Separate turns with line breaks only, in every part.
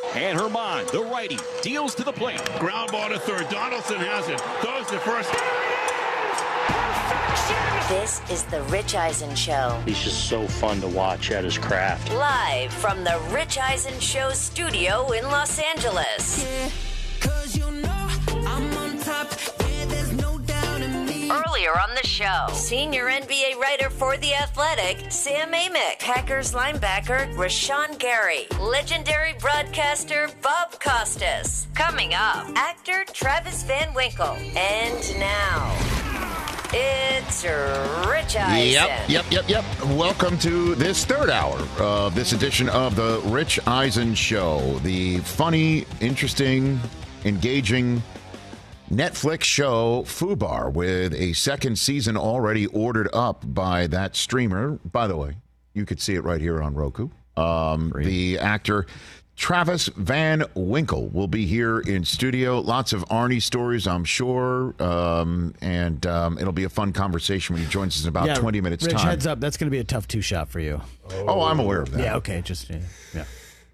And Herman, the righty, deals to the plate.
Ground ball to third. Donaldson has it. Throws to first.
This is the Rich Eisen Show.
He's just so fun to watch at his craft.
Live from the Rich Eisen Show studio in Los Angeles.
Yeah, 'cause you know I'm on top. Yeah, there's no doubt in me.
Earlier on the show, senior NBA writer for The Athletic, Sam Amick, Packers linebacker Rashawn Gary, legendary broadcaster Bob Costas. Coming up, actor Travis Van Winkle. And now, it's Rich Eisen.
Yep. Welcome to this third hour of this edition of the Rich Eisen Show. The funny, interesting, engaging Netflix show FUBAR with a second season already ordered up by that streamer. By the way, you could see it right here on Roku. The actor Travis Van Winkle will be here in studio. Lots of Arnie stories, I'm sure. And it'll be a fun conversation when he joins us in about 20 minutes'
Rich,
time.
heads up, that's going to be a tough two-shot for you.
Oh, I'm aware of that.
Yeah, okay, yeah.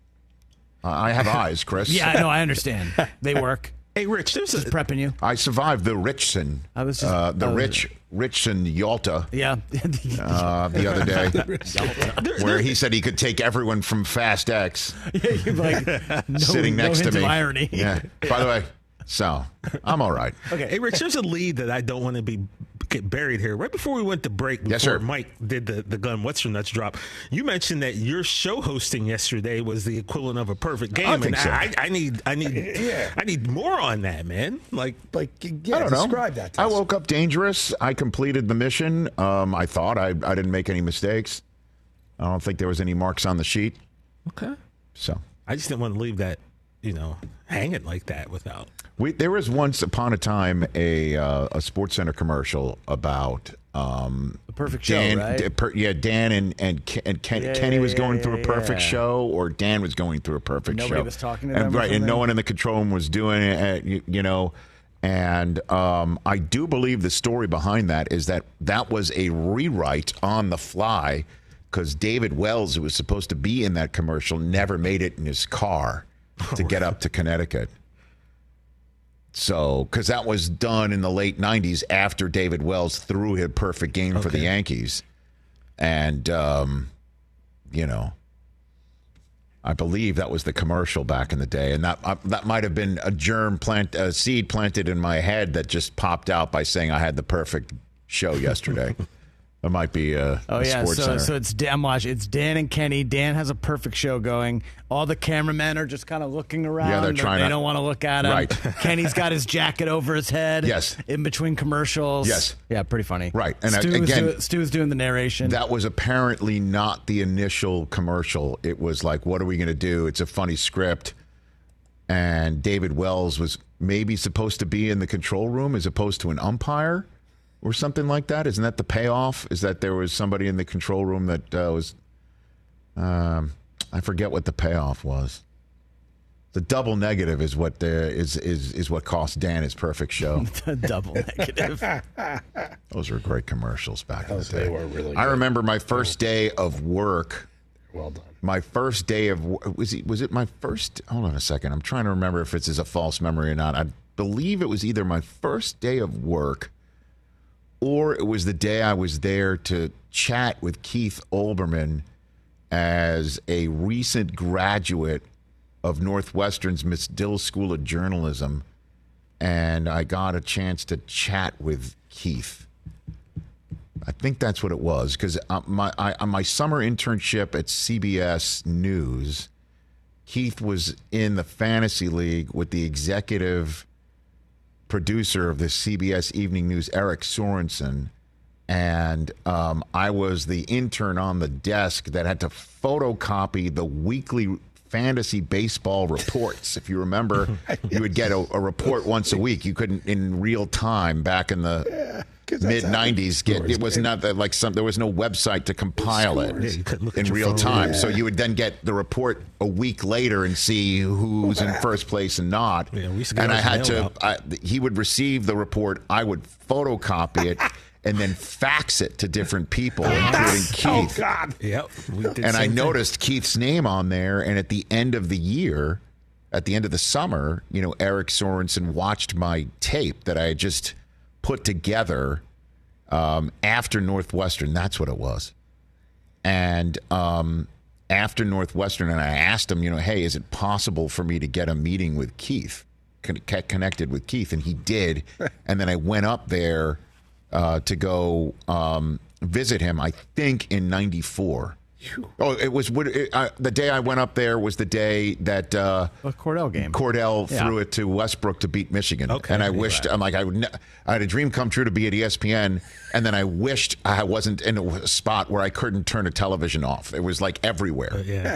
I have eyes, Chris.
Yeah, no, I understand. They work.
Hey, Rich, there's
Just prepping you.
I survived the Richson.
I was just
Richson Yalta.
Yeah.
The other day, where he said he could take everyone from Fast X.
Yeah, you're like
sitting next to me.
Irony.
Yeah. By the way, so I'm all right.
Okay, hey, Rich, there's a lead that I don't want to get buried here. Right before we went to break, before
Yes, sir.
Mike did the gun what's your nuts drop, you mentioned that your show hosting yesterday was the equivalent of a perfect game.
I think so.
I need more on that, man. Like
I don't know.
Describe that to
I
us.
woke up dangerous. I completed the mission. I thought I didn't make any mistakes. I don't think there was any marks on the sheet.
okay.
So
I just didn't want to leave that, hanging like that without.
there was once upon a time a SportsCenter commercial about
The perfect show,
Dan,
right?
Dan and Kenny was going through a perfect show, or Dan was going through a perfect show.
Nobody was talking to them or
right? And no
something?
one in the control room was doing it. And I do believe the story behind that is that was a rewrite on the fly because David Wells, who was supposed to be in that commercial, never made it in his car to get up to Connecticut. So, because that was done in the late 90s after David Wells threw his perfect game for the Yankees. And, I believe that was the commercial back in the day. And that might have been a seed planted in my head that just popped out by saying I had the perfect show yesterday. It might be SportsCenter.
So it's Dan. It's Dan and Kenny. Dan has a perfect show going. All the cameramen are just kind of looking around.
Yeah, they're trying.
They don't want to look at him.
Right.
Kenny's got his jacket over his head.
Yes.
In between commercials.
Yes.
Yeah, pretty funny.
Right. And
Stu's doing the narration.
That was apparently not the initial commercial. It was like, what are we going to do? It's a funny script. And David Wells was maybe supposed to be in the control room as opposed to an umpire or something like that. Isn't that the payoff? Is that there was somebody in the control room that was... I forget what the payoff was. The double negative is what is what cost Dan his perfect show.
Double negative.
Those were great commercials back in the day.
They were really
I
good.
remember my first day of work.
Well done.
My first day of was it my first? Hold on a second. I'm trying to remember if this is a false memory or not. I believe it was either my first day of work or it was the day I was there to chat with Keith Olbermann as a recent graduate of Northwestern's Medill School of Journalism, and I got a chance to chat with Keith. I think that's what it was, because on my summer internship at CBS News, Keith was in the fantasy league with the executive producer of the CBS Evening News, Eric Sorensen, and I was the intern on the desk that had to photocopy the weekly fantasy baseball reports. If you remember, you would get a report once a week. You couldn't in real time back in the mid-90s get it was not that like there was no website to compile it in real time. So you would then get the report a week later and see who's in first place and not. And I had to he would receive the report, I would photocopy it and then fax it to different people, including Keith.
Oh, God. Yep.
And I noticed Keith's name on there, and at the end of the year, at the end of the summer, Eric Sorensen watched my tape that I had just put together after Northwestern. That's what it was. And after Northwestern, and I asked him, hey, is it possible for me to get a meeting with Keith, connected with Keith? And he did. And then I went up there to go visit him, I think in 94. Oh, it was the day I went up there was the day that
Cordell game.
Cordell threw it to Westbrook to beat Michigan. Okay, and I wished I'm like I had a dream come true to be at ESPN, and then I wished I wasn't in a spot where I couldn't turn a television off. It was like everywhere.
Yeah.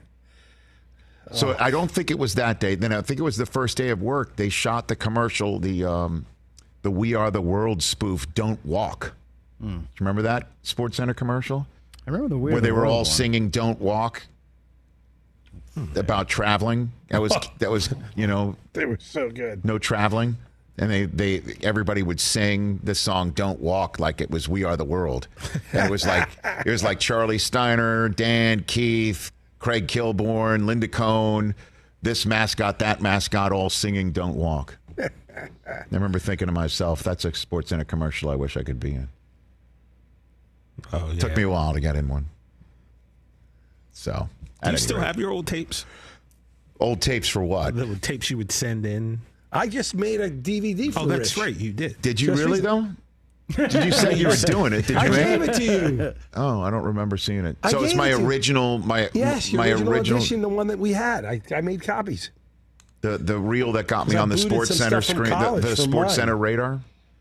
So I don't think it was that day. Then I think it was the first day of work. They shot the commercial, the "We Are the World" spoof, "Don't Walk." Do you remember that SportsCenter commercial?
I remember
where they were all singing "Don't Walk" about traveling. That was
they were so good.
No traveling, and they everybody would sing the song "Don't Walk" like it was "We Are the World." And it was like Charlie Steiner, Dan Keith, Craig Kilborn, Linda Cohn, this mascot, that mascot, all singing "Don't Walk." I remember thinking to myself, "That's a SportsCenter commercial I wish I could be in."
Oh, yeah.
Took me a while to get in one. So,
do you still have your old tapes?
Old tapes for what?
The tapes you would send in.
I just made a DVD for
Oh, that's
Rich.
right. You did.
Did you really, though? Did you say you were doing it? Did you?
I gave it to you.
Oh, I don't remember seeing it.
I
So it's
gave
my
it to you.
original,
Yes, your
my
original edition, the one that we had. I made copies.
the reel that got me
'Cause I
on the
booted some
SportsCenter
stuff from
screen,
college
the
from
SportsCenter
mine.
radar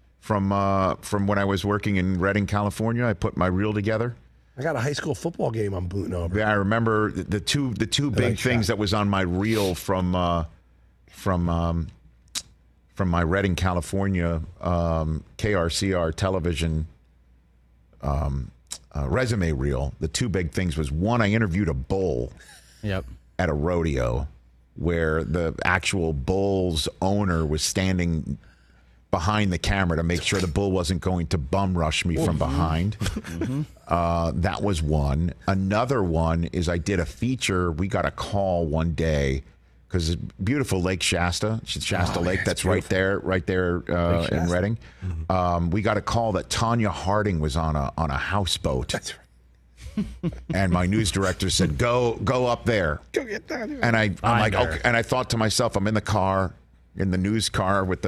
from when I was working in Redding, California. I put my reel together.
I got a high school football game I'm booting over.
Yeah, I remember the two big things that was on my reel from my Redding, California KRCR television resume reel. The two big things was, one, I interviewed a bull at a rodeo where the actual bull's owner was standing behind the camera to make sure the bull wasn't going to bum rush me from behind. That was one. Another one is I did a feature. We got a call one day because beautiful Lake Shasta, Shasta Lake, that's right there in Redding. We got a call that Tanya Harding was on a houseboat. That's right. And my news director said, "Go up there."
Go get Tanya.
And I'm like, okay. And I thought to myself, I'm in the car, in the news car with the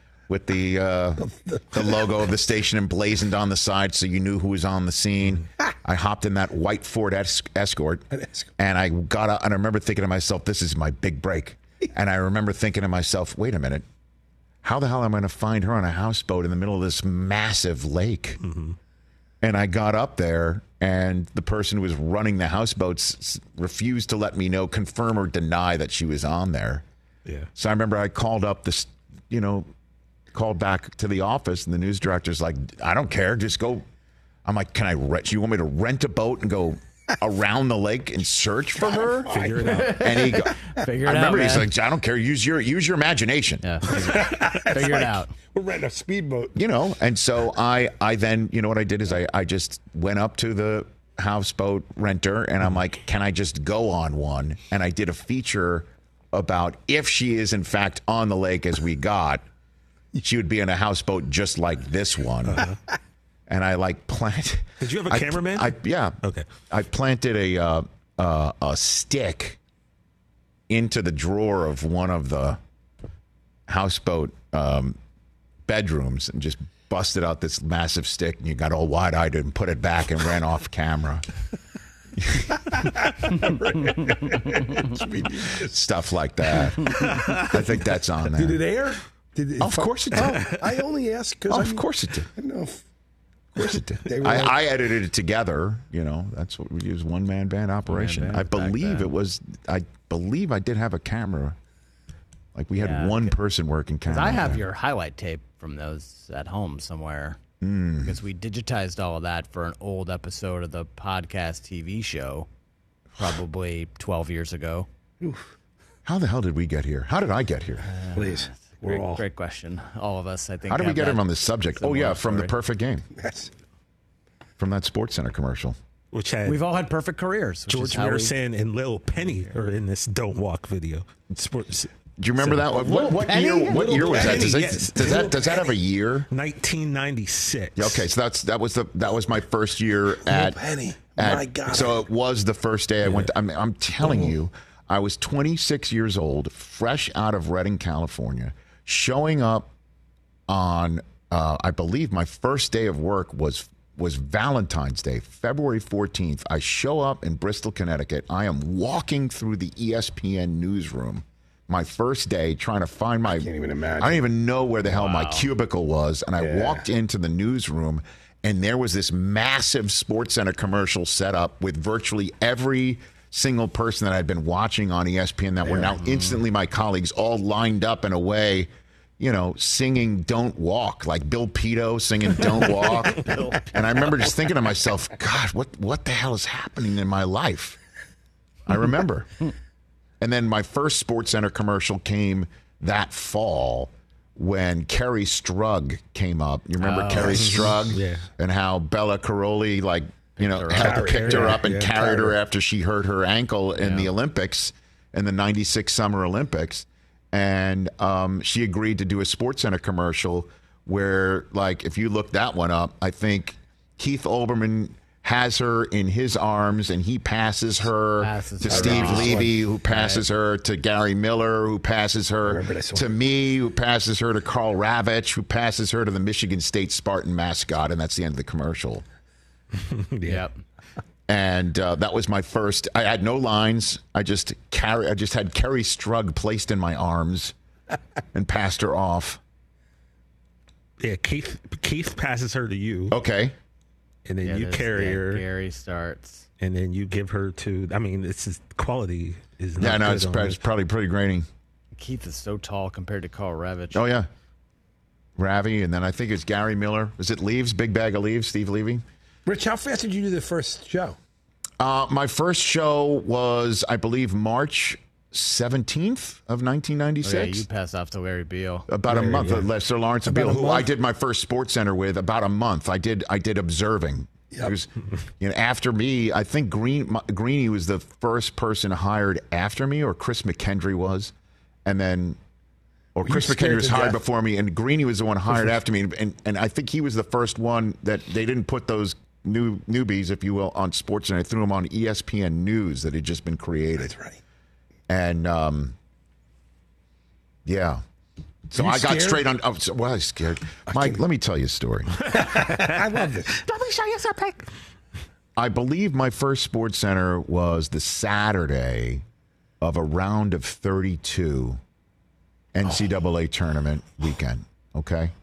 logo of the station emblazoned on the side, so you knew who was on the scene. I hopped in that white Ford Escort, and I got out, and I remember thinking to myself, "This is my big break." And I remember thinking to myself, "Wait a minute, how the hell am I going to find her on a houseboat in the middle of this massive lake?" And I got up there, and the person who was running the houseboats refused to let me know, confirm or deny that she was on there.
Yeah.
So I remember I called up this, called back to the office, and the news director's like, "I don't care, just go." I'm like, "Can I rent? You want me to rent a boat and go around the lake and search for her?"
Figure it out.
And he go,
Figure it
I remember
out,
he's
man.
like, "I don't care. Use your imagination."
Yeah. Figure it out.
We're renting a speedboat.
And so I then, what I did is I just went up to the houseboat renter, and I'm like, "Can I just go on one?" And I did a feature about if she is in fact on the lake as we got, she would be in a houseboat just like this one. And I planted.
Did you have a cameraman?
Yeah.
Okay.
I planted a stick into the drawer of one of the houseboat bedrooms and just busted out this massive stick, and you got all wide-eyed and put it back and ran off camera. Stuff like that. I think that's on there.
Did it air?
Of course it did.
I only asked because
Of course it did.
I don't know if
Of course it did.
They were
I edited it together. That's what we use, one-man band operation.
band
I
back
believe
then.
it was. I believe I did have a camera. Like we had one person working camera.
I have your highlight tape from those at home somewhere because we digitized all of that for an old episode of the podcast TV show, probably 12 years ago.
How the hell did we get here? How did I get here?
please. We're all
Great question. All of us, I think.
How did we
have
get
that
him on this subject? Oh
similar
yeah, from the
story.
perfect game,
yes.
from that SportsCenter commercial.
which had
We've all had perfect careers. which is
George
how we-
Harrison and Lil Penny are in this Don't Walk video. Sports.
Do you remember that? What year? What year was that? Does,
Yes.
does that have a year?
1996.
Okay, so that was my first year at
Penny.
at-
My God.
So it was the first day I went. I'm telling you, I was 26 years old, fresh out of Redding, California, showing up on. I believe my first day of work was Valentine's Day, February 14th. I show up in Bristol, Connecticut. I am walking through the ESPN newsroom. My first day trying to find my. I
can't even imagine.
I don't even know where the hell my cubicle was, and I walked into the newsroom, and there was this massive SportsCenter commercial set up with virtually every single person that I'd been watching on ESPN that were now instantly my colleagues, all lined up in a way, singing "Don't Walk," like Bill Pito singing "Don't Walk." And I remember just thinking to myself, "God, what the hell is happening in my life?" I remember. And then my first SportsCenter commercial came that fall when Kerry Strug came up. You remember Kerry Strug?
Yeah.
And how Bella Caroli, picked her up and carried her after she hurt her ankle in the Olympics, in the 96 Summer Olympics. And she agreed to do a SportsCenter commercial where, if you look that one up, I think Keith Olbermann has her in his arms, and he passes her to Steve Levy, who passes her to Gary Miller, who passes her to me, who passes her to Carl Ravitch, who passes her to the Michigan State Spartan mascot, and that's the end of the commercial.
Yep.
And that was my first. I had no lines. I just had Kerry Strug placed in my arms and passed her off.
Yeah, Keith passes her to you.
Okay.
And then you carry her.
Gary starts.
And then you give her to. I mean, this is quality. Is not
it's probably pretty grainy.
Keith is so tall compared to Carl Ravitch.
Oh yeah, Ravi, and then I think it's Gary Miller. Is it Leaves? Big Bag of Leaves? Steve Levy.
Rich, how fast did you do the first show?
My first show was, I believe, March 17th of 1996.
Oh, yeah, you pass off to Larry Beal.
About a month. Sir Lawrence Beal, who I did my first SportsCenter with, about a month. I did observing. Yep. It was, after me, I think Greeny was the first person hired after me, or Chris McKendry was, and then, or Chris McKendry was hired before me, and Greeny was the one hired after me, and I think he was the first one that they didn't put those newbies, if you will, on SportsCenter. They threw them on ESPN News that had just been created.
That's right.
And, so I got straight on. I was scared. Mike, let me tell you a story.
I love this.
Let me show you something.
I believe my first SportsCenter was the Saturday of a round of 32 NCAA tournament weekend. Okay.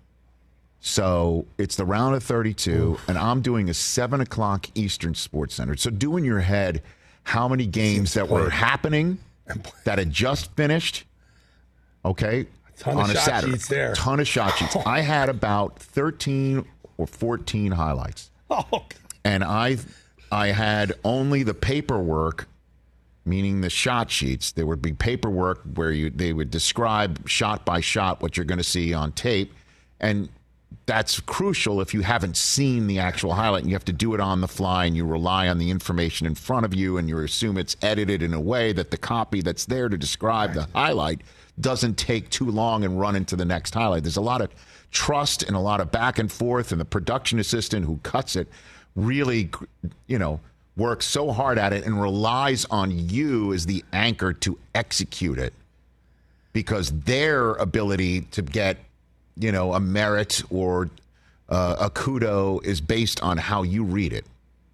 So it's the round of 32, and I'm doing a 7 o'clock Eastern SportsCenter. So do in your head how many games that were happening, that had just finished, okay, on a Saturday. Ton of shot sheets. I had about 13 or 14 highlights. And I had only the paperwork, meaning the shot sheets. There would be paperwork where they would describe shot by shot what you're going to see on tape. And that's crucial if you haven't seen the actual highlight and you have to do it on the fly and you rely on the information in front of you and you assume it's edited in a way that the copy that's there to describe the highlight doesn't take too long and run into the next highlight. There's a lot of trust and a lot of back and forth, and the production assistant who cuts it really, works so hard at it and relies on you as the anchor to execute it, because their ability to get a merit or a kudo is based on how you read it.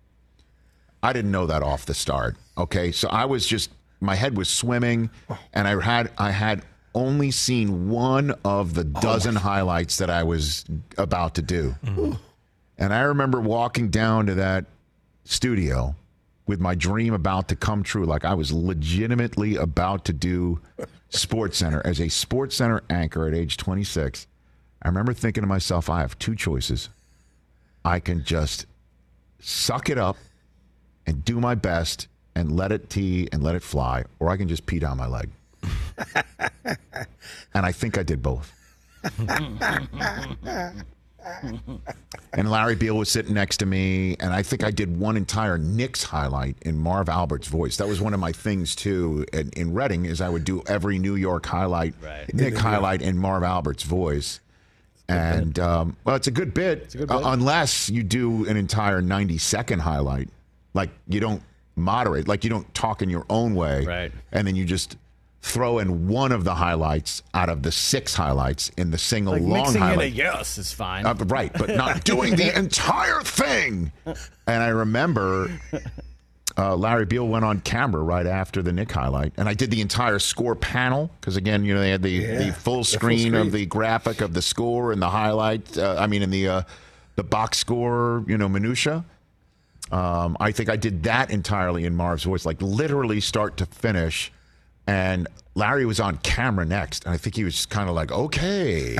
I didn't know that off the start. Okay, so I was just, my head was swimming, and I had only seen one of the dozen highlights that I was about to do. Mm-hmm. And I remember walking down to that studio with my dream about to come true, like I was legitimately about to do SportsCenter as a SportsCenter anchor at age 26. I remember thinking to myself, I have two choices. I can just suck it up and do my best and let it tee and let it fly, or I can just pee down my leg. And I think I did both. And Larry Beal was sitting next to me, and I think I did one entire Knicks highlight in Marv Albert's voice. That was one of my things, too, in Reading, is I would do every New York highlight, Knick highlight in Marv Albert's voice. And, well, it's a good bit, unless you do an entire 90-second highlight. Like, you don't moderate, like you don't talk in your own way.
Right.
And then you just throw in one of the highlights out of the 6 highlights in the single
Like
long
mixing
highlight.
in a yes is fine.
Right, but not doing the entire thing. And I remember Larry Beal went on camera right after the Knick highlight, and I did the entire score panel because, again, you know, they had the full screen of the graphic of the score and the highlight. In the box score, you know, minutia. I think I did that entirely in Marv's voice, like literally start to finish. And Larry was on camera next, and I think he was just kind of like, okay.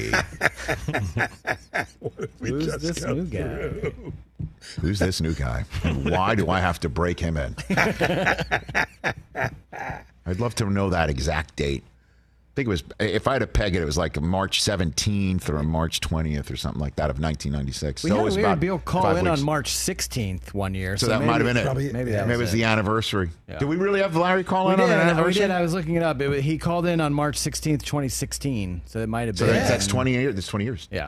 Who's this new guy?
Who's this new guy? And why do I have to break him in? I'd love to know that exact date. I think it was, if I had to peg it, it was like March 17th or March 20th or something like that of 1996.
We
So
had
it was
Larry
about
Beal call
5
in
weeks.
on March 16th one year.
So that might have been it.
Maybe that
Maybe it was the anniversary.
Yeah.
Did we really have Larry call in
We
on the
did.
anniversary?
We did. I was looking it up. He called in on March 16th, 2016. So it might have
So
been.
that's 20 years. That's 20 years.
Yeah.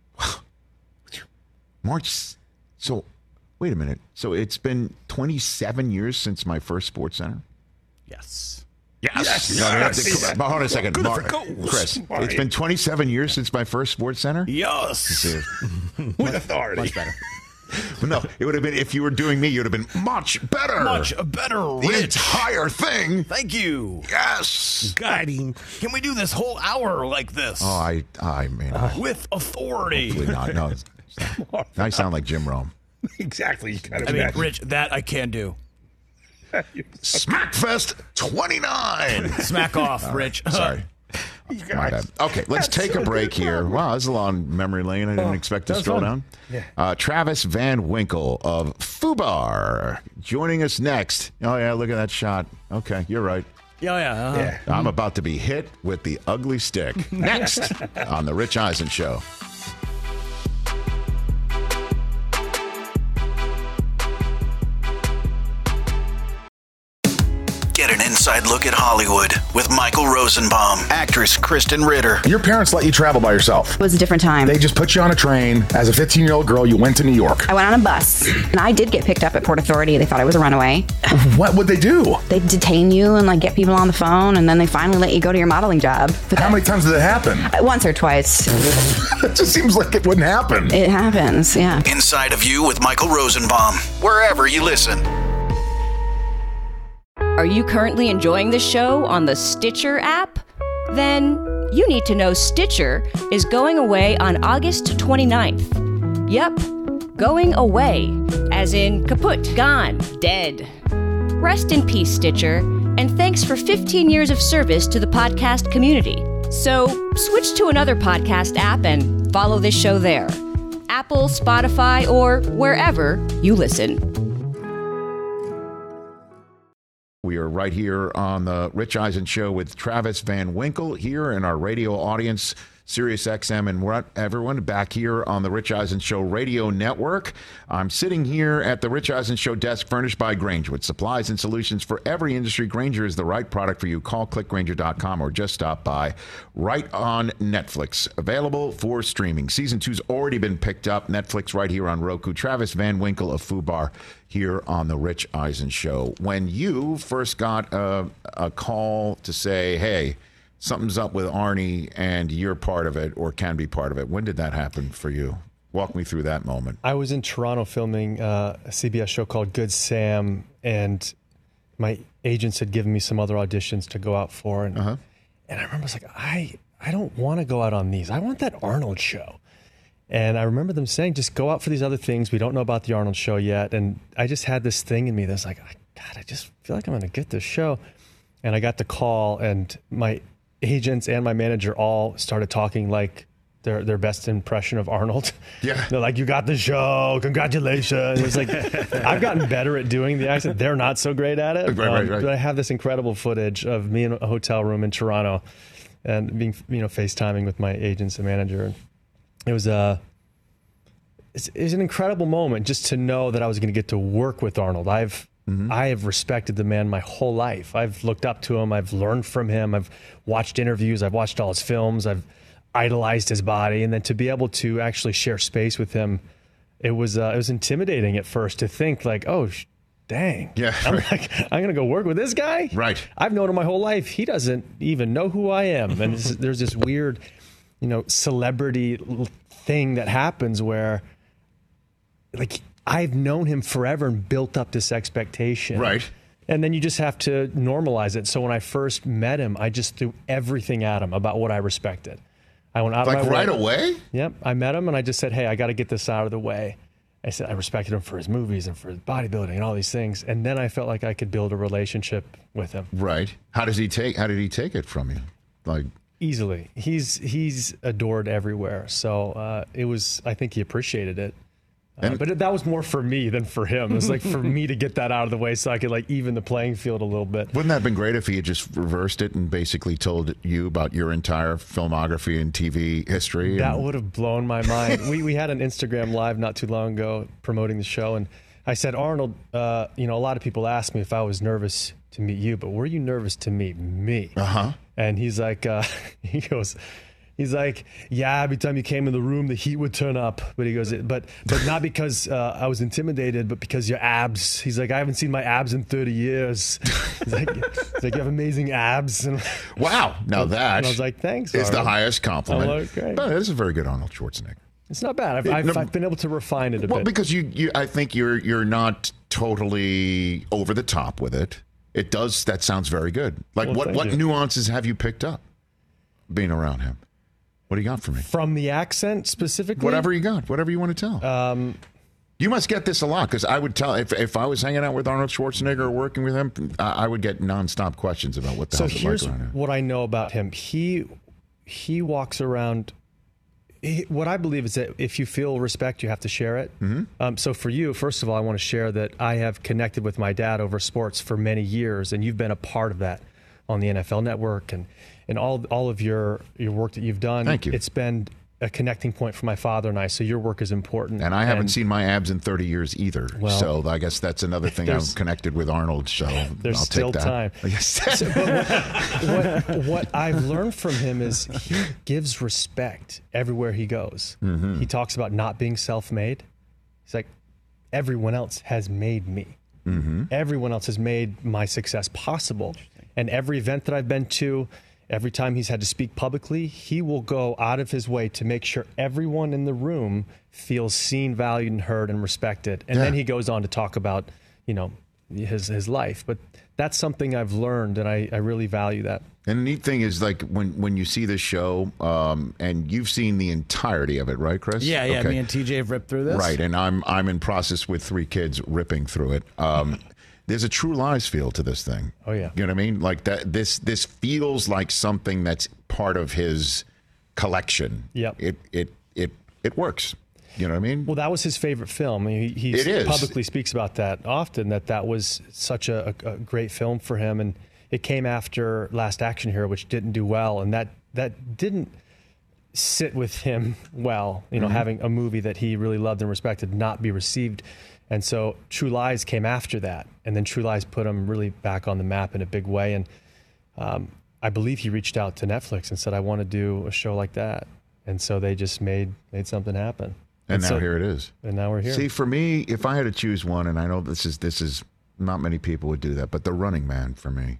March. So, wait a minute. So it's been 27 years since my first Sports Center?
Yes.
Yes.
Yes.
Hold on a second.
Good for goals.
Chris, it's been 27 years since my first Sports Center?
Yes.
With authority.
Much better.
No, it would have been, if you were doing me, you'd have been much better.
Much better,
The
Rich.
entire thing.
Thank you.
Yes.
Got him.
Can we do this whole hour like this?
Oh, I mean,
With authority.
hopefully not. No, I sound like Jim Rome.
Exactly. You kind of
I mean, Rich, that I can do.
Smackfest 29.
Smack off, Rich.
Sorry. My bad. Okay, let's take a break here. Wow, this is a long memory lane. I didn't expect to stroll down.
Yeah.
Travis Van Winkle of FUBAR joining us next. Oh, yeah, look at that shot. Okay, you're right.
Yeah.
Yeah.
I'm about to be hit with the ugly stick. Next on The Rich Eisen Show.
Get an inside look at Hollywood with Michael Rosenbaum, actress Kristen Ritter.
Your parents let you travel by yourself.
It was a different time.
They just put you on a train. As a 15-year-old girl, you went to New York.
I went on a bus, and I did get picked up at Port Authority. They thought I was a runaway.
What would they do?
They detain you and get people on the phone, and then they finally let you go to your modeling job. But
How many times did it happen?
once or twice.
It just seems like it wouldn't happen.
It happens, yeah.
Inside of You with Michael Rosenbaum, wherever you listen.
Are you currently enjoying the show on the Stitcher app? Then you need to know Stitcher is going away on August 29th. Yep, going away, as in kaput, gone, dead. Rest in peace, Stitcher, and thanks for 15 years of service to the podcast community. So switch to another podcast app and follow this show there. Apple, Spotify, or wherever you listen.
We are right here on the Rich Eisen Show with Travis Van Winkle here in our radio audience, Sirius XM, and everyone back here on the Rich Eisen Show radio network. I'm sitting here at the Rich Eisen Show desk furnished by Grainger with supplies and solutions for every industry. Grainger is the right product for you. Call clickgrainger.com or just stop by. Right on Netflix. Available for streaming. Season 2's already been picked up. Netflix right here on Roku. Travis Van Winkle of FUBAR here on the Rich Eisen Show. When you first got a call to say, hey, something's up with Arnie and you're part of it or can be part of it, when did that happen for you? Walk me through that moment.
I was in Toronto filming a CBS show called Good Sam, and my agents had given me some other auditions to go out for. And I remember I was like, I don't want to go out on these. I want that Arnold show. And I remember them saying, just go out for these other things. We don't know about the Arnold show yet. And I just had this thing in me that's like, God, I just feel like I'm going to get this show. And I got the call, and my agents and my manager all started talking like their best impression of Arnold.
Yeah.
They're like, you got the show. Congratulations. It's like, I've gotten better at doing the accent. They're not so great at it.
Right.
But I have this incredible footage of me in a hotel room in Toronto and being, FaceTiming with my agents and manager. And it was it's an incredible moment just to know that I was going to get to work with Arnold. I have respected the man my whole life. I've looked up to him. I've learned from him. I've watched interviews. I've watched all his films. I've idolized his body. And then to be able to actually share space with him, it was intimidating at first to think like, oh, dang.
Yeah.
I'm going to go work with this guy?
Right.
I've known him my whole life. He doesn't even know who I am. And there's this weird, celebrity thing that happens where, like, I've known him forever and built up this expectation.
Right.
And then you just have to normalize it. So when I first met him, I just threw everything at him about what I respected. I went out of my way.
Right away?
Yep. I met him and I just said, hey, I got to get this out of the way. I said I respected him for his movies and for his bodybuilding and all these things. And then I felt like I could build a relationship with him.
Right. How did he take it from you? Like,
easily. He's adored everywhere. So I think he appreciated it. But that was more for me than for him. It was like for me to get that out of the way so I could like even the playing field a little bit.
Wouldn't that have been great if he had just reversed it and basically told you about your entire filmography and TV history?
That would have blown my mind. We had an Instagram Live not too long ago promoting the show, and I said, Arnold, a lot of people ask me if I was nervous to meet you, but were you nervous to meet me?
Uh-huh.
And he's like, He's like, yeah, every time you came in the room, the heat would turn up. But he goes, but not because I was intimidated, but because your abs. He's like, I haven't seen my abs in 30 years. He's like, you have amazing abs. And
wow. Now that
and I was like, thanks,
is
Arnold.
the highest compliment.
Like, great.
But it is a very good Arnold Schwarzenegger.
It's not bad. I've been able to refine it a bit.
Because I think you're not totally over the top with it. That sounds very good. Like what nuances have you picked up being around him? What do you got for me?
From the accent specifically?
Whatever you got. Whatever you want to tell. You must get this a lot, because I would tell, if I was hanging out with Arnold Schwarzenegger or working with him, I would get nonstop questions about what the hell's it like around him.
What I know about him. He walks around. What I believe is that if you feel respect, you have to share it. Mm-hmm. So for you, first of all, I want to share that I have connected with my dad over sports for many years, and you've been a part of that on the NFL Network and all of your work that you've done.
Thank you.
It's been a connecting point for my father and I, so your work is important.
And I haven't seen my abs in 30 years either, so I guess that's another thing. I'm connected with Arnold, so
there's
I'll
still
take that.
time. But what I've learned from him is he gives respect everywhere he goes. Mm-hmm. He talks about not being self-made. He's like, everyone else has made me. Mm-hmm. Everyone else has made my success possible. And every event that I've been to, every time he's had to speak publicly, he will go out of his way to make sure everyone in the room feels seen, valued, and heard and respected. And then he goes on to talk about, his life. But that's something I've learned, and I really value that.
And the neat thing is, like, when you see this show, and you've seen the entirety of it, right, Chris?
Yeah. Okay. Me and TJ have ripped through this.
Right, and I'm in process with 3 kids ripping through it. There's a True Lies feel to this thing.
Oh yeah,
you know what I mean? Like that. This feels like something that's part of his collection.
Yep.
It works. You know what I mean?
Well, that was his favorite film. He publicly speaks about that often. That was such a great film for him, and it came after Last Action Hero, which didn't do well, and that didn't sit with him well. Having a movie that he really loved and respected not be received. And so True Lies came after that. And then True Lies put him really back on the map in a big way. And I believe he reached out to Netflix and said, I want to do a show like that. And so they just made something happen.
And now here it is.
And now we're here.
See, for me, if I had to choose one, and I know this is not many people would do that, but The Running Man for me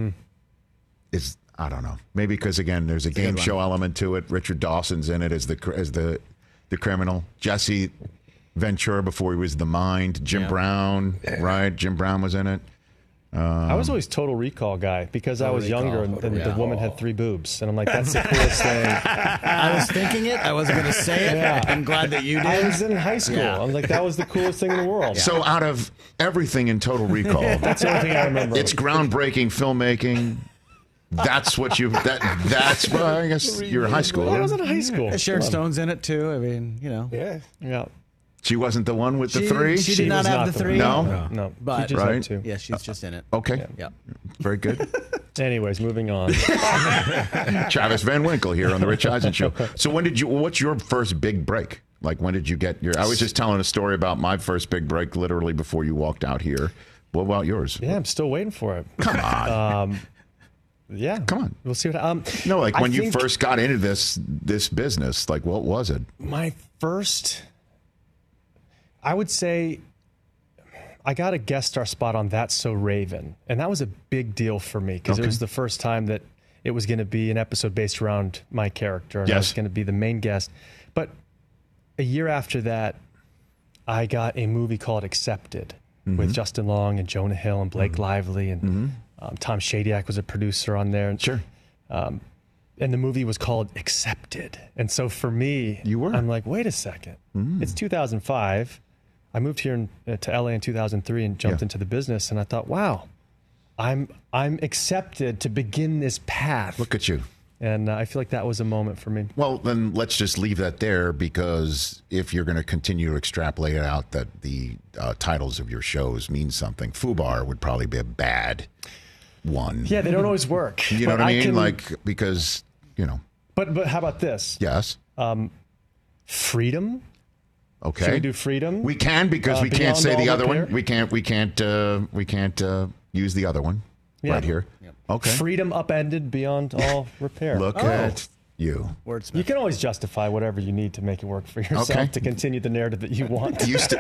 is, I don't know. Maybe because, again, there's a game show element to it. Richard Dawson's in it as the criminal. Jesse Ventura before he was the Mind. Jim Brown, right? Jim Brown was in it.
I was always Total Recall guy because I was younger and the woman had 3 boobs. And I'm like, that's the coolest thing.
I was thinking it. I wasn't going to say it. Yeah. I'm glad that you did.
I was in high school. I was like, that was the coolest thing in the world.
Yeah. So out of everything in Total Recall,
that's the only thing I remember.
It's groundbreaking filmmaking. That's what well, I guess you're in high school.
I was in high school.
Sharon Stone's in it too. I mean,
Yeah.
She wasn't the one with the 3?
She did not have the 3.
No.
But she just had 2.
Yeah, she's just in it.
Okay.
Yeah.
Very good.
Anyways, moving on.
Travis Van Winkle here on the Rich Eisen Show. So what's your first big break? Like, when did you get your? I was just telling a story about my first big break, literally before you walked out here. What about yours?
Yeah, I'm still waiting for it.
Come on.
Yeah,
come on.
We'll see what.
No, like when you first got into this business, like what was it?
My first, I would say, I got a guest star spot on That's So Raven, and that was a big deal for me because it was the first time that it was going to be an episode based around my character, and I was going to be the main guest. But a year after that, I got a movie called Accepted with Justin Long and Jonah Hill and Blake Lively and Tom Shadyac was a producer on there.
Sure.
And the movie was called Accepted. And so for me, I'm like, wait a second. It's 2005. I moved here to LA in 2003 and jumped into the business. And I thought, wow, I'm accepted to begin this path.
Look at you.
And I feel like that was a moment for me.
Well, then let's just leave that there, because if you're going to continue to extrapolate it out that the titles of your shows mean something, FUBAR would probably be a bad one.
Yeah, they don't always work.
You know what I mean? Like, because, you know.
But how about this?
Yes.
Freedom.
Okay.
Should we do Freedom?
We can, because we can't say the other
repair?
one. We can't use the other one right here. Okay.
Freedom upended beyond all repair.
Look at you.
Wordsmith.
You can always justify whatever you need to make it work for yourself to continue the narrative that you want.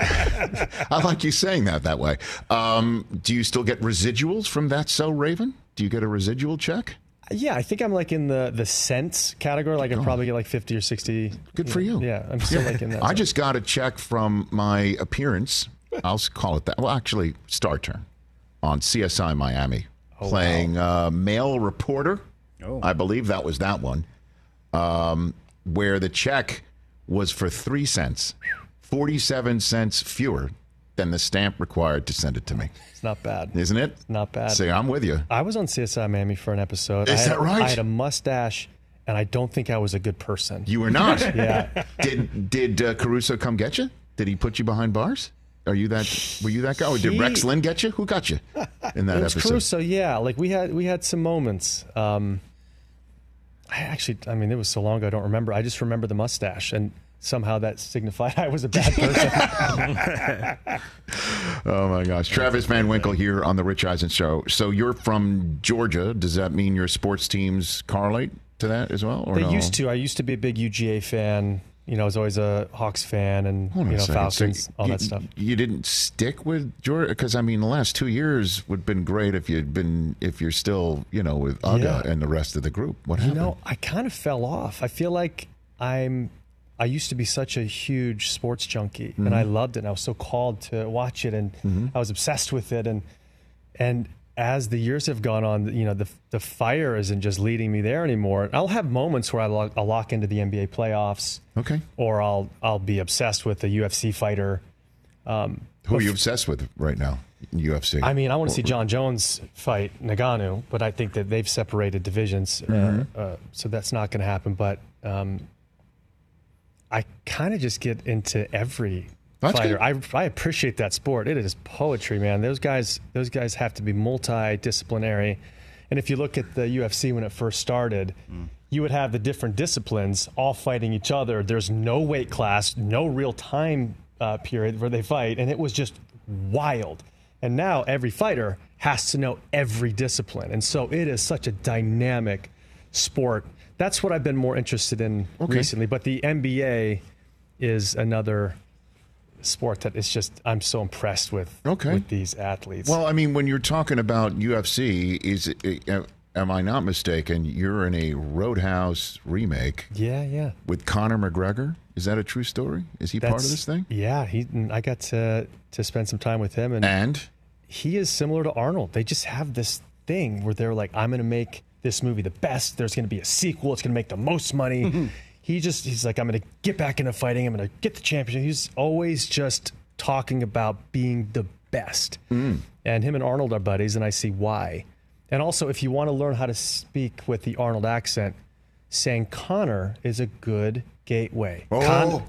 I like you saying that way. Do you still get residuals from That's So Raven? Do you get a residual check?
Yeah, I think I'm like in the cents category. Like I probably get like 50 or 60.
Good for you.
Yeah, I'm still like in that.
I just got a check from my appearance. I'll call it that. Well, actually, Star Turn on CSI Miami. Playing male reporter. I believe that was that one. Where the check was for 3 cents, 47 cents fewer than the stamp required to send it to me.
It's not bad.
Isn't it?
Not bad.
Say, I'm with you.
I was on CSI Miami for an episode.
Is that right?
I had a mustache, and I don't think I was a good person.
You were not?
Yeah.
Did Caruso come get you? Did he put you behind bars? Were you that guy? Or did Rex Lynn get you? Who got you in that episode?
Caruso, yeah. Like we had some moments. I mean, it was so long ago, I don't remember. I just remember the mustache, and somehow that signified I was a bad person.
Oh my gosh. Travis Van Winkle here on the Rich Eisen Show. So you're from Georgia. Does that mean your sports teams correlate to that as well? Or
they
no?
used to. I used to be a big UGA fan. You know, I was always a Hawks fan and Falcons, all that stuff.
You didn't stick with Georgia? Because, I mean, the last 2 years would have been great if you're still, with Uga and the rest of the group. What happened?
I kind of fell off. I feel like I used to be such a huge sports junkie, and I loved it, and I was so called to watch it, and I was obsessed with it, and as the years have gone on, the fire isn't just leading me there anymore. I'll have moments where I'll lock into the NBA playoffs, or I'll be obsessed with a UFC fighter.
Who are you obsessed with right now in UFC?
I mean, I want to see John Jones fight Ngannou, but I think that they've separated divisions, so that's not going to happen. But I kind of just get into every fighter. I appreciate that sport. It is poetry, man. Those guys have to be multidisciplinary. And if you look at the UFC when it first started, you would have the different disciplines all fighting each other. There's no weight class, no real time period where they fight, and it was just wild. And now every fighter has to know every discipline. And so it is such a dynamic sport. That's what I've been more interested in recently. But the NBA is another sport that is just, I'm so impressed with these athletes.
Well, I mean, when you're talking about UFC, am I not mistaken, you're in a Roadhouse remake.
Yeah.
With Conor McGregor. Is that a true story? Is he part of this thing?
Yeah, I got to spend some time with him. And he is similar to Arnold. They just have this thing where they're like, I'm going to make this movie the best. There's going to be a sequel. It's going to make the most money. He's like, I'm going to get back into fighting. I'm going to get the championship. He's always just talking about being the best. And him and Arnold are buddies, and I see why. And also, if you want to learn how to speak with the Arnold accent, saying Connor is a good gateway.
Connor.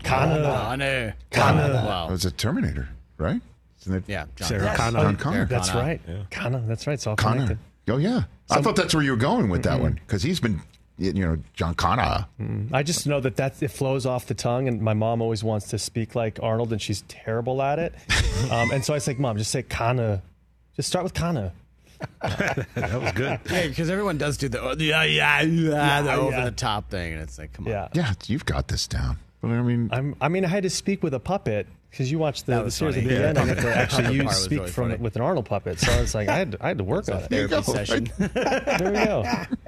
Wow.
It was a Terminator, right? Isn't it?
Yeah,
Sarah
Connor.
That's right. Yeah. Connor, that's right. It's all
Connor.
connected.
Oh, yeah. I thought that's where you were going with that one, because he's been John Connor.
I just know that it flows off the tongue, and my mom always wants to speak like Arnold, and she's terrible at it. And so I was like, Mom, just say Connor. Just start with Connor.
That was good.
Yeah, because everyone does do the over the top thing, and it's like, come on.
Yeah, you've got this down. But I mean,
I had to speak with a puppet because you watched the series at
funny.
the end. I had to actually
Part was
speak
really funny.
with an Arnold puppet. So it's like I had to work on it.
Therapy session.
There we go.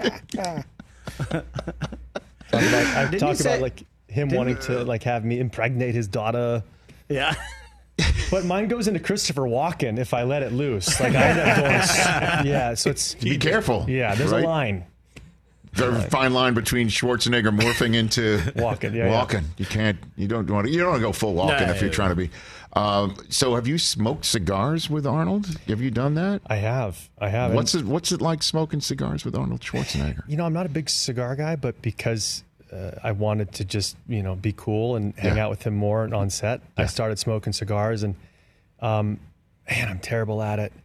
I talked about like him wanting to like have me impregnate his daughter.
Yeah.
But mine goes into Christopher Walken if I let it loose. Like I end up going, yeah. So it's
be careful.
Yeah, there's
right?
a line.
Very fine line between Schwarzenegger morphing into
Walken.
You don't want to go full Walken if you're trying to be. So have you smoked cigars with Arnold? Have you done that?
I have.
What's it like smoking cigars with Arnold Schwarzenegger?
I'm not a big cigar guy, but because I wanted to just be cool and hang out with him more on set, I started smoking cigars, and man, I'm terrible at it.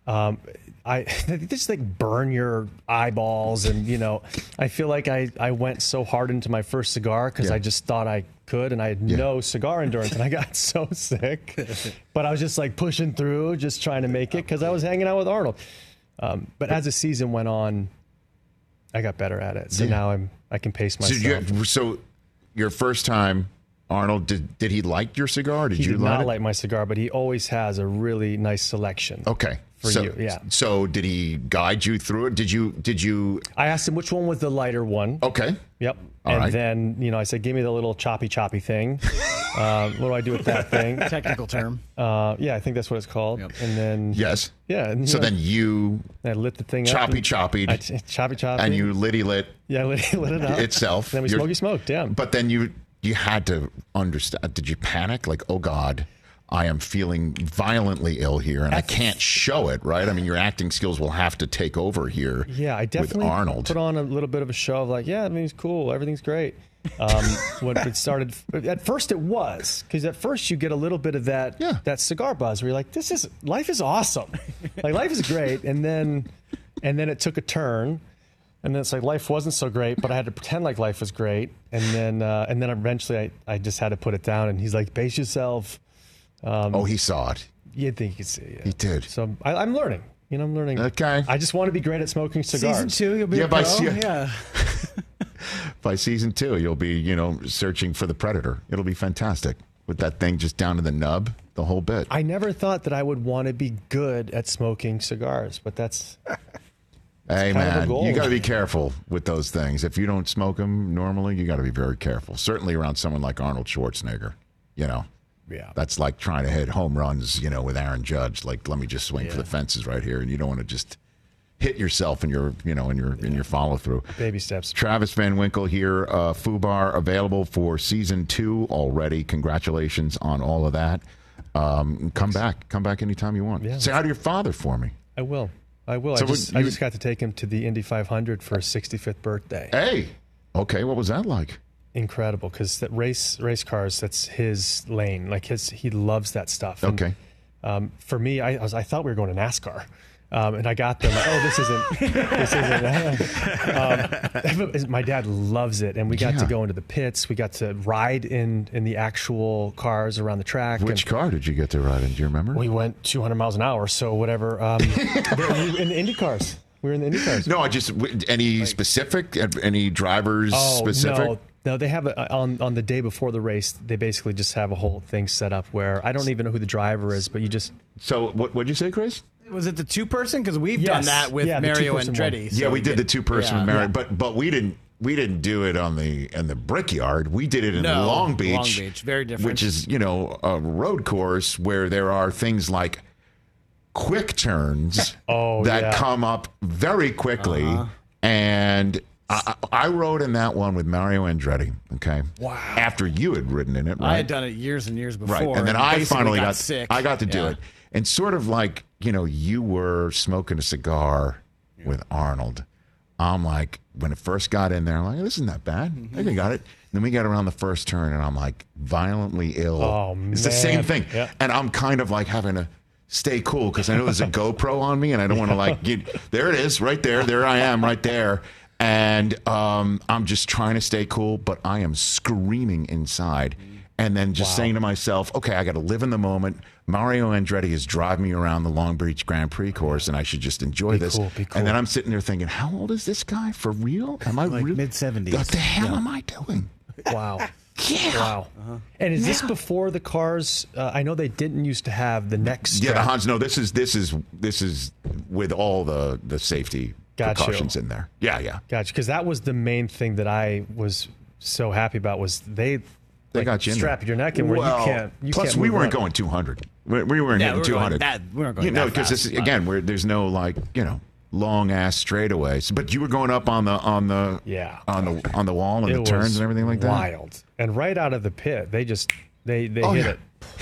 They just like burn your eyeballs, and I feel like I went so hard into my first cigar because I just thought I could, and I had no cigar endurance, and I got so sick. But I was just like pushing through, just trying to make it because I was hanging out with Arnold. But as the season went on, I got better at it. So now I can pace myself.
So your first time, Arnold, did he like your cigar?
He did not like my cigar, but he always has a really nice selection.
Okay.
For you, yeah.
So did he guide you through it? Did you?
I asked him which one was the lighter one.
Okay.
Yep.
All right.
Then I said, give me the little choppy thing. What do I do with that thing?
Technical term.
Yeah, I think that's what it's called. Yep. And then
yes.
Yeah. And,
so then
I lit the thing
choppy.
Choppy.
And you litty lit.
Yeah, lit it up
itself.
And then we smoked. Yeah.
But then you had to understand. Did you panic? Like, oh God, I am feeling violently ill here, and I can't show it, right? I mean, your acting skills will have to take over here.
Yeah, I definitely
with Arnold.
Put on a little bit of a show of like, yeah, everything's cool, everything's great. When it started, at first it was, because at first you get a little bit of that cigar buzz where you're like, life is awesome, like life is great, and then it took a turn. And then it's like life wasn't so great, but I had to pretend like life was great. And then eventually I just had to put it down. And he's like, pace yourself.
He saw it.
You'd think he could see it. Yeah.
He did.
So I'm learning. I'm learning.
Okay.
I just want to be great at smoking cigars.
Season 2, you'll be a pro. Yeah.
By season 2, you'll be, searching for the predator. It'll be fantastic with that thing just down to the nub, the whole bit.
I never thought that I would want to be good at smoking cigars, but that's...
Hey, man, you got to be careful with those things. If you don't smoke them normally, you got to be very careful. Certainly around someone like Arnold Schwarzenegger, Yeah. That's like trying to hit home runs, with Aaron Judge. Like, let me just swing for the fences right here. And you don't want to just hit yourself in your, in your follow through.
Baby steps.
Travis Van Winkle here. FUBAR available for season 2 already. Congratulations on all of that. Come back anytime you want.
Yeah,
say hi to your father for me.
I will.
So
I just got to take him to the Indy 500 for his 65th birthday.
Hey, okay, what was that like?
Incredible, because that race cars, that's his lane. Like he loves that stuff.
Okay.
And, for me, I thought we were going to NASCAR. And I got them. Like, this isn't. My dad loves it, and we got to go into the pits. We got to ride in the actual cars around the track.
Which car did you get to ride in? Do you remember?
We went 200 miles an hour, so whatever. In the Indy cars. We were in the Indy cars.
No, any specific, any drivers specific?
No, they have on the day before the race. They basically just have a whole thing set up where I don't even know who the driver is, but you just.
So what'd you say, Chris?
Was it the 2-person? Because we've done that with Mario Andretti.
So we did the 2-person with Mario, but we didn't do it in the Brickyard. We did it in Long Beach.
Long Beach, very different.
Which is a road course where there are things like quick turns that come up very quickly, and I rode in that one with Mario Andretti. Okay.
Wow.
After you had ridden in it, right?
I had done it years and years before.
Right, and then I finally got
sick.
I got to do it, and sort of like you were smoking a cigar with Arnold. I'm like, when it first got in there, I'm like, this isn't that bad. I think I got it. And then we got around the first turn, and I'm like, violently ill.
Oh, man.
It's the same thing.
Yeah.
And I'm kind of like having to stay cool because I know there's a GoPro on me, and I don't want to there it is, right there. There I am, right there. And I'm just trying to stay cool, but I am screaming inside. And then just saying to myself, okay, I got to live in the moment. Mario Andretti is driving me around the Long Beach Grand Prix course, and I should just enjoy this.
Cool.
And then I'm sitting there thinking, how old is this guy? For real? Am I
like
really?
mid-70s.
What the hell am I doing?
Wow.
Yeah.
Wow. And is this before the cars? I know they didn't used to have the neck strap.
Yeah, the Hans. No, this is with all the safety precautions in there. Yeah.
Gotcha. Because that was the main thing that I was so happy about was they
got you in
strap
there.
your neck in where you
plus,
can't
we
move
weren't
around.
going 200. We weren't hitting 200.
We weren't going that
because
fast,
this again, where there's no long ass straightaways. But you were going up on the wall and the turns and everything like that.
Wild. And right out of the pit, they hit it.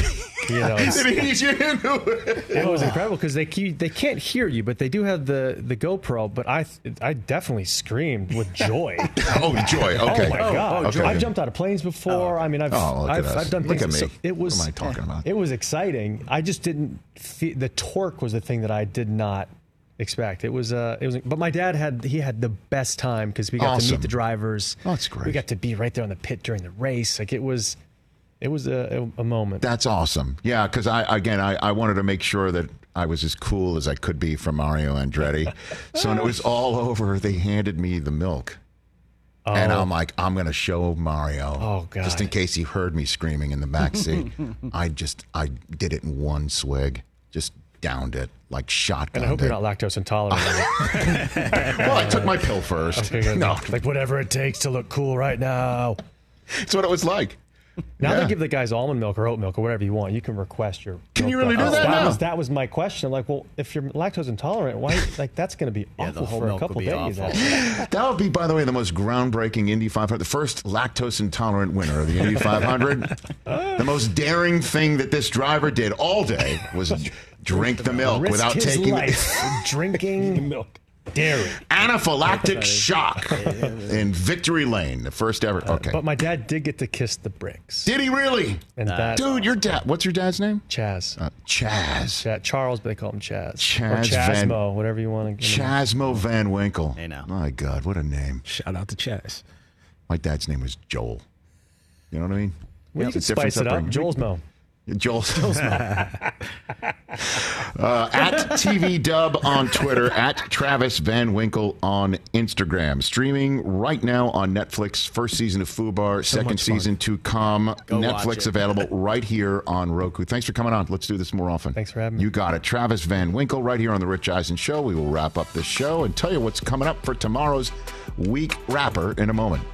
It was incredible because they can't hear you, but they do have the GoPro. But I definitely screamed with joy.
Oh, joy! Okay.
Oh my God!
Okay.
I've jumped out of planes before. I mean, I've done things.
Look at me.
So it was.
What am I talking about?
It was exciting. I just didn't. The torque was the thing that I did not expect. It was. But my dad had the best time because we got to meet the drivers.
Oh, that's great.
We got to be right there on the pit during the race. Like it was. It was a moment.
That's awesome. Yeah, because I wanted to make sure that I was as cool as I could be for Mario Andretti. So when it was all over, they handed me the milk. Oh. And I'm like, I'm going to show Mario.
Oh, God.
Just in case he heard me screaming in the back seat. I did it in one swig. Just downed it, like shotgunned it.
And I hope you're not lactose intolerant.
Well, I took my pill first.
No. Like whatever it takes to look cool right now.
It's what it was like.
Now they give the guys almond milk or oat milk or whatever you want. You can request your.
Can you really do that now?
That was my question. I'm like, well, if you're lactose intolerant, why? Like that's going to be awful for a couple days.
That would be, by the way, the most groundbreaking Indy 500. The first lactose intolerant winner of the Indy 500. The most daring thing that this driver did all day was drink the milk without taking
drinking milk. Dairy.
Anaphylactic shock in Victory Lane, the first ever. Okay.
But my dad did get to kiss the bricks.
Did he really?
And
dude, your dad. What's your dad's name?
Chaz.
Chaz.
Charles, but they call him Chaz.
Chaz
or Chasmo, whatever you want to.
Chasmo Van Winkle.
Hey now.
My God, what a name!
Shout out to Chaz.
My dad's name was Joel. You know what I mean?
Well, you can spice it up. Joel's Mo.
Joel's at TV Dub on Twitter, at Travis Van Winkle on Instagram. Streaming right now on Netflix. First season of FUBAR, second season to come.
Go
Netflix available right here on Roku. Thanks for coming on. Let's do this more often.
Thanks for having me.
You got it. Travis Van Winkle right here on The Rich Eisen Show. We will wrap up this show and tell you what's coming up for tomorrow's Week Wrapper in a moment.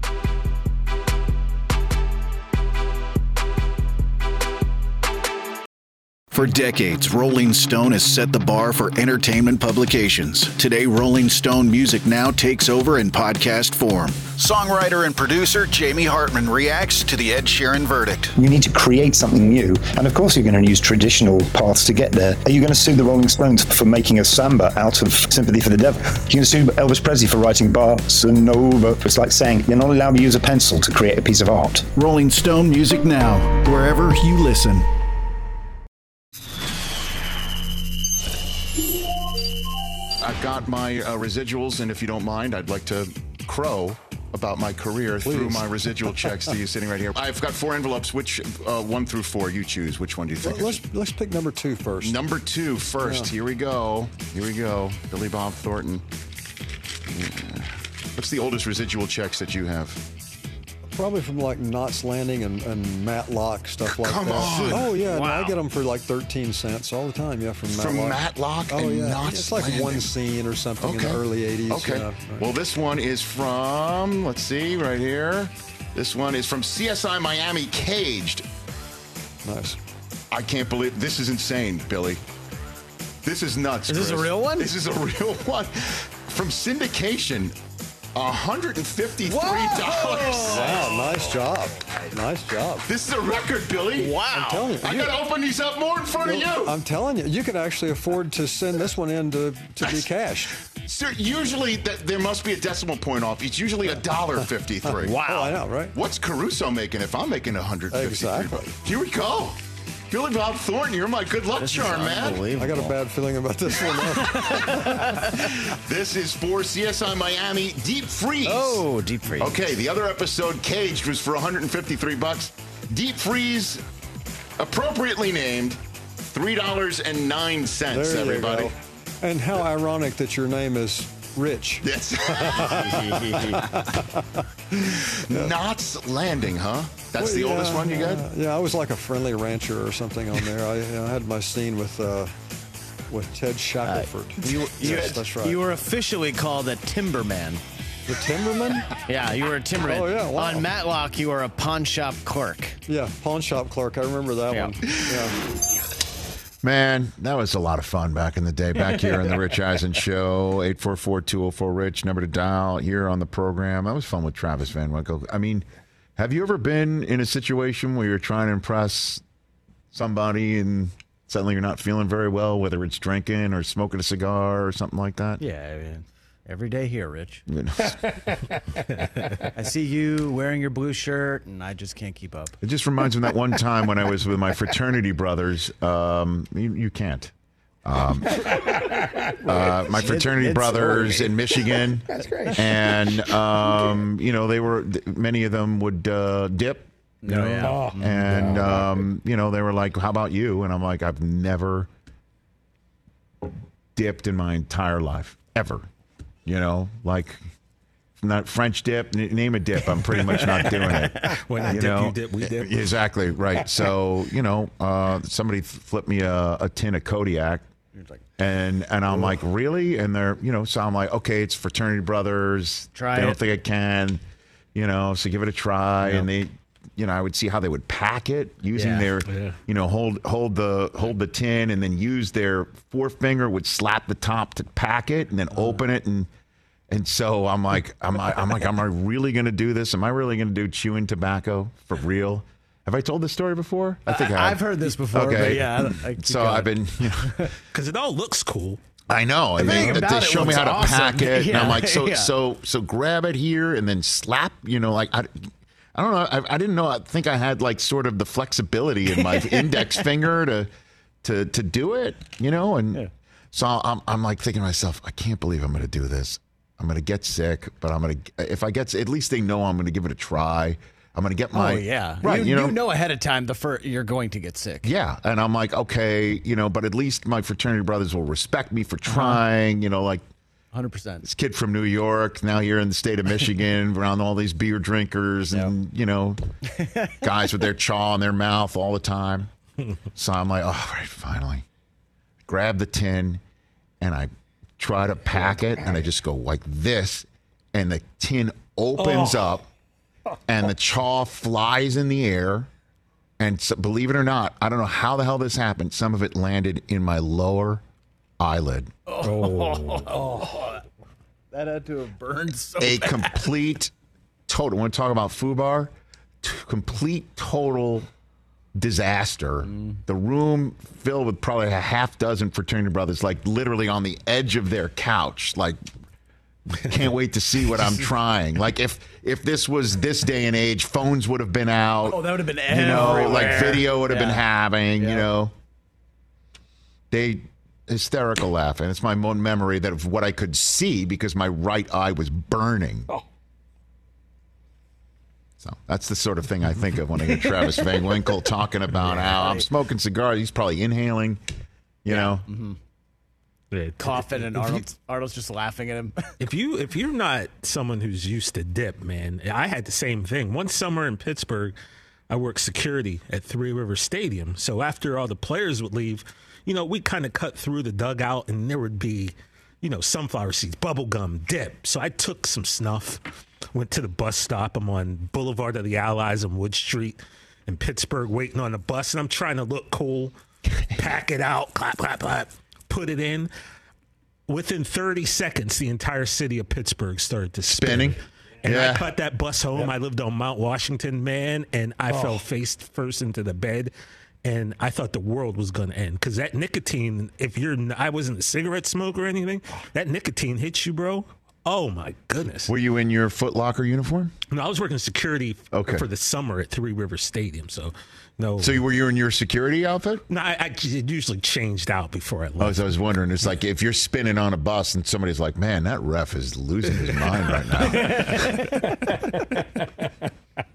For decades, Rolling Stone has set the bar for entertainment publications. Today, Rolling Stone Music Now takes over in podcast form. Songwriter and producer Jamie Hartman reacts to the Ed Sheeran verdict.
You need to create something new. And of course, you're going to use traditional paths to get there. Are you going to sue the Rolling Stones for making a samba out of Sympathy for the Devil? You're going to sue Elvis Presley for writing Bossa Nova. It's like saying you're not allowed to use a pencil to create a piece of art.
Rolling Stone Music Now, wherever you listen.
I've got my residuals, and if you don't mind, I'd like to crow about my career through my residual checks to you sitting right here. I've got 4 envelopes. Which 1 through 4? You choose. Which one do you think?
Let's pick number 2 first.
Number 2 first. Yeah. Here we go. Billy Bob Thornton. Yeah. What's the oldest residual checks that you have?
Probably from like Knots Landing and Matlock, stuff like
Come
that.
on.
Oh, yeah.
Wow.
No, I get them for like 13 cents all the time. Yeah, from Matlock.
From Matlock
oh,
and
yeah.
Knots
It's like
Landing.
one scene or something in the early 80s.
Okay.
Yeah, right.
Well, this one is from, let's see, right here. This one is from CSI Miami Caged.
Nice.
I can't believe this is insane, Billy. This is nuts.
Is this a
Chris.
real one?
This is a real one. From syndication, $153.
Wow, nice job. Nice job.
This is a record, Billy.
Wow. I'm telling you.
I got to open these up more in front of you.
I'm telling you, you can actually afford to send this one in to be cashed.
Sir, usually there must be a decimal point off. It's usually $1.53.
Wow. Oh, I know, right?
What's Caruso making if I'm making $153?
Exactly.
Here we go. Billy Bob Thornton, you're my good luck charm, man.
I got a bad feeling about this one now.
This is for CSI Miami Deep Freeze.
Oh, Deep Freeze.
Okay, the other episode, Caged, was for $153. Deep Freeze, appropriately named, $3.09,
There you
everybody.
go. And how ironic that your name is Rich.
Yes. Knots Landing, huh? That's the oldest one you got?
Yeah, I was like a friendly rancher or something on there. I had my scene with Ted Shackelford. Yes, that's right.
You were officially called a timberman.
The timberman?
Yeah, you were a timberman.
Oh, yeah, wow.
On Matlock, you were a pawn shop clerk.
Yeah, pawn shop clerk. I remember that one. Yeah.
Man, that was a lot of fun back in the day. Back here on the Rich Eisen Show, 844-204-RICH, number to dial here on the program. That was fun with Travis Van Winkle. I mean, have you ever been in a situation where you're trying to impress somebody and suddenly you're not feeling very well, whether it's drinking or smoking a cigar or something like that?
Yeah, I mean, every day here, Rich. I see you wearing your blue shirt, and I just can't keep up.
It just reminds me of that one time when I was with my fraternity brothers. You can't. My fraternity brothers in Michigan.
That's great.
And, many of them would dip. You know? And, they were like, how about you? And I'm like, I've never dipped in my entire life, ever. Like not French dip, name a dip. I'm pretty much not doing it.
When I dip, you dip, we dip.
Exactly, right. So, somebody flipped me a tin of Kodiak. And I'm like, really? And they're, so I'm like, okay, it's fraternity brothers.
Try
they
it.
don't think I can, so give it a try.
Yeah.
And they, I would see how they would pack it using their, hold the tin and then use their forefinger, would slap the top to pack it and then open it. And so I'm like, am I really going to do this? Am I really going to do chewing tobacco for real? Have I told this story before? I think
I've heard this before.
Okay.
But yeah.
So I've been,
because it all looks cool.
I know, and
thing
they
about
show
it
me how to
looks
pack
awesome.
it, and I'm like,
Yeah.
so grab it here and then slap, like I don't know, I didn't know. I think I had like sort of the flexibility in my index finger to do it, and so I'm like thinking to myself, I can't believe I'm going to do this. I'm going to get sick, but if I get, at least they know I'm going to give it a try. I'm going to get my
right. You know ahead of time you're going to get sick.
Yeah, and I'm like, okay, but at least my fraternity brothers will respect me for trying. Like
100%.
This kid from New York, now here in the state of Michigan, around all these beer drinkers and guys with their chaw in their mouth all the time. So I'm like, oh, right, finally, grab the tin, and I try to pack it, and I just go like this, and the tin opens up. And the chaw flies in the air. And so, believe it or not, I don't know how the hell this happened. Some of it landed in my lower eyelid.
Oh. That had to have burned so bad.
Complete, total, want to talk about FUBAR? Complete, total disaster. The room filled with probably a half dozen fraternity brothers, like literally on the edge of their couch, like, can't wait to see what I'm trying. Like if this was this day and age, phones would have been out.
Oh, that would have been everywhere.
Like video would have been having, They hysterical laughing. It's my one memory that of what I could see because my right eye was burning. Oh. So that's the sort of thing I think of when I hear Travis Van Winkle talking about how I'm smoking cigars. He's probably inhaling, you know.
Mm-hmm. Coughing, and Arnold's just laughing at him.
If you're not someone who's used to dip, man, I had the same thing. One summer in Pittsburgh, I worked security at Three River Stadium. So after all the players would leave, we kind of cut through the dugout, and there would be, sunflower seeds, bubble gum, dip. So I took some snuff, went to the bus stop. I'm on Boulevard of the Allies on Wood Street in Pittsburgh, waiting on the bus, and I'm trying to look cool, pack it out, clap, clap, clap. Put it in. Within 30 seconds, the entire city of Pittsburgh started to spin. And I caught that bus home. I lived on Mount Washington, man, and I fell face first into the bed, and I thought the world was going to end. Because that nicotine, I wasn't a cigarette smoker or anything, that nicotine hits you, bro, Oh my goodness!
Were you in your Foot Locker uniform?
No, I was working security for the summer at Three Rivers Stadium. So no.
So you were in your security outfit?
No, I usually changed out before I left.
Oh, so I was wondering. It's like if you're spinning on a bus and somebody's like, "Man, that ref is losing his mind right now."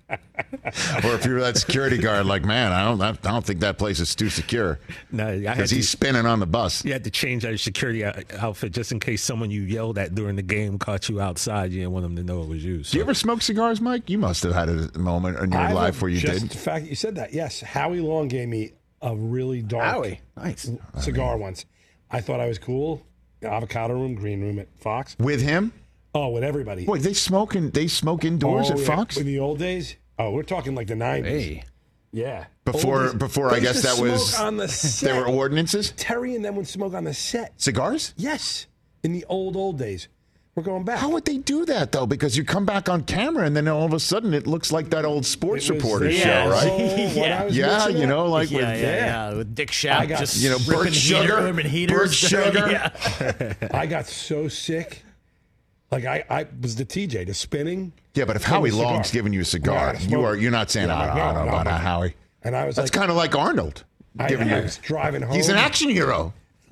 Or if you're that security guard, like, man, I don't think that place is too secure.
No,
because he's spinning on the bus.
You had to change out your security outfit just in case someone you yelled at during the game caught you outside. You didn't want them to know it was you. So.
Do you ever smoke cigars, Mike? You must have had a moment in your life where you did.
The fact that you said that, yes. Howie Long gave me a really dark cigar once. I thought I was cool. Avocado room, green room at Fox.
With him?
Oh, with everybody.
Boy, they smoke indoors at Fox?
In the old days? Oh, we're talking like the 90s.
Hey.
Yeah.
Before I guess that was
on the set.
There were ordinances?
Terry and them would smoke on the set.
Cigars?
Yes. In the old days. We're going back.
How would they do that, though? Because you come back on camera, and then all of a sudden it looks like that old sports reporter show, right? You know, like
with Dick Schaap just
Bert Sugar.
Bert
Sugar.
I got so sick. Like I was the TJ, the spinning.
Yeah, but if Howie Long's giving you a cigar, you're not saying, I don't know about Howie.
And I was
That's kind of like Arnold.
I was driving home.
He's an action hero.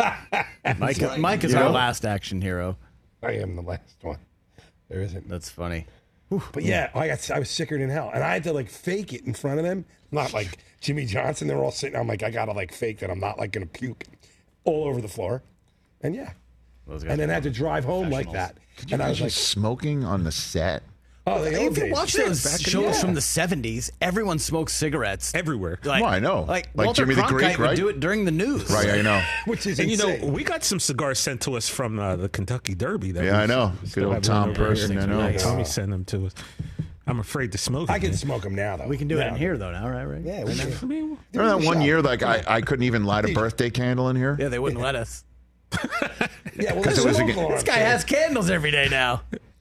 Mike is our last action hero.
I am the last one. There isn't.
That's funny.
But yeah, I was sicker than hell. And I had to like fake it in front of them. Not like Jimmy Johnson. They were all sitting. I'm like, I got to like fake that I'm not like going to puke all over the floor. And yeah. And then I had to drive home like that.
And I was like
smoking
on the set.
Oh,
if you watch those shows from the 70s, everyone smokes cigarettes
everywhere.
Well, I know.
Like
Walter
Jimmy the Greek,
right?
would do it during the news.
Right, I know.
Which is
insane. We got some cigars sent to us from the Kentucky Derby.
Yeah, I know. Good old Tom Person, I know.
Tommy sent them to us. I'm afraid to smoke.
I can smoke them now, though.
We can do it in here, though, now, right?
Yeah.
Remember that one year, like I couldn't even light a birthday candle in here?
Yeah, they wouldn't let us.
Yeah, well,
this guy has candles every day now.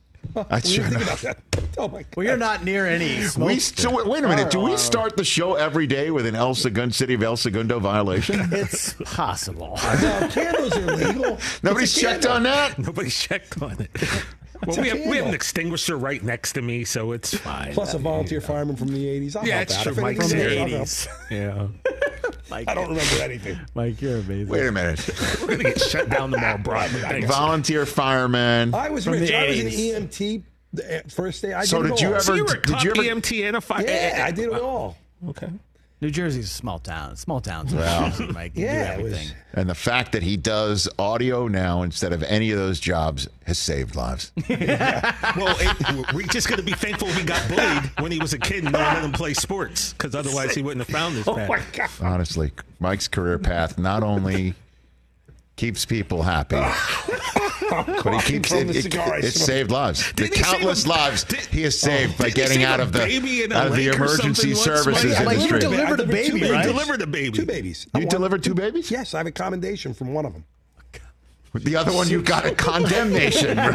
I sure know.
Oh my God.
Well, you're not near any smoke.
Wait a minute. Do we start the show every day with an City of El Segundo violation?
It's possible.
No, candles are legal.
Nobody's checked on that?
Nobody's checked on it. Well, we have an extinguisher right next to me, so it's fine.
Plus a volunteer fireman from the 80s. I'll
yeah,
help
it's
out.
true.
If
Mike's
anything
from the
goes,
80s. Yeah.
Mike,
I don't remember anything.
Mike, you're amazing.
Wait a minute.
We're going to get shut down tomorrow, Broadway.
Volunteer fireman.
I was
From
rich.
the
I was an
80s.
EMT the first day. I
So
did it
did you
all.
ever-
So you were a
Did
top
you ever-
EMT and a fire.
Yeah, I did it all.
Okay.
New Jersey's a small town. Small towns.
Well,
Mike, you do
yeah, it was.
everything.
And the fact that he does audio now instead of any of those jobs has saved lives.
Well, we're just going to be thankful he got bullied when he was a kid and no one let him play sports, because otherwise he wouldn't have found this
Oh
path.
my God.
Honestly, Mike's career path not only keeps people happy, but he keeps
From the
it
cigar I
it
smoked.
saved lives. The
Didn't he save
countless
a-
lives he has saved by
didn't he
getting
save
out
a
of the
baby in a
out of the
lake or
emergency
something once?
services
Mike,
industry.
you delivered a baby,
You
right?
delivered a baby.
2 babies.
You delivered 2 babies?
Yes, I have a commendation from one of them.
The other one, you got a condemnation. So,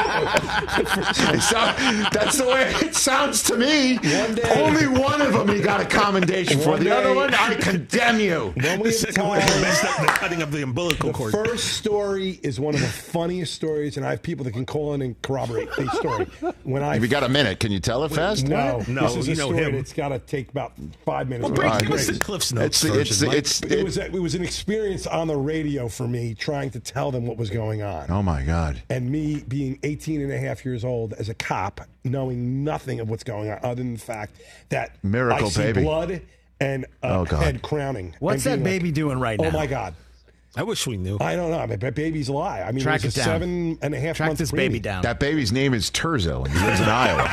that's the way it sounds to me.
One day-
Only one of them you got a commendation for.
One
The other
day-
one, I condemn you.
When
The
we
second one messed up the cutting of the umbilical
The
cord.
first story is one of the funniest stories, and I have people that can call in and corroborate the story. When I
If you got a minute, can you tell it fast?
no,
No,
this is
you
a
know
story
him.
that's got to take about 5 minutes.
Well,
Right.
give us the Cliff's Notes
It's
version, Mike.
It was an experience on the radio for me trying to tell them what was going on.
Oh, my God.
And me being 18 and a half years old as a cop, knowing nothing of what's going on other than the fact that
Miracle
I see
baby.
blood and
Oh, God.
head crowning.
What's
and
that
being
baby doing right now?
Oh, my God.
I wish we knew.
I don't know. But baby's alive. I mean,
Track
it was
it
a
down.
7.5
Track
month
this
preemie.
baby down.
That baby's name is Terzo, and he lives in Iowa.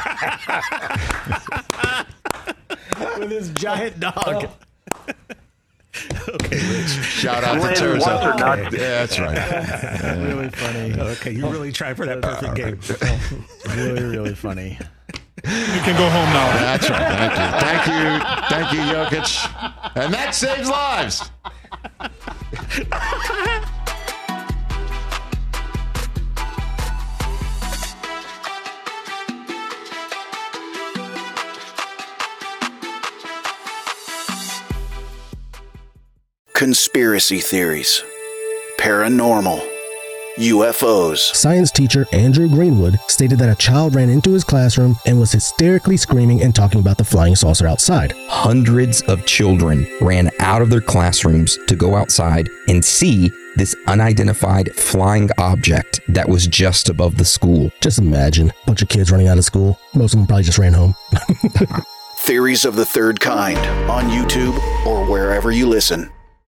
With his giant dog.
Okay, Rich.
Shout out to Terzo. Yeah, that's right.
Really funny.
Okay, you really tried for that perfect game.
Really, really funny.
You can go home now.
That's right. Thank you, Jokic. And that saves lives.
Conspiracy theories, paranormal, UFOs.
Science teacher Andrew Greenwood stated that a child ran into his classroom and was hysterically screaming and talking about the flying saucer outside.
Hundreds of children ran out of their classrooms to go outside and see this unidentified flying object that was just above the school.
Just imagine a bunch of kids running out of school. Most of them probably just ran home.
Theories of the Third Kind on YouTube or wherever you listen.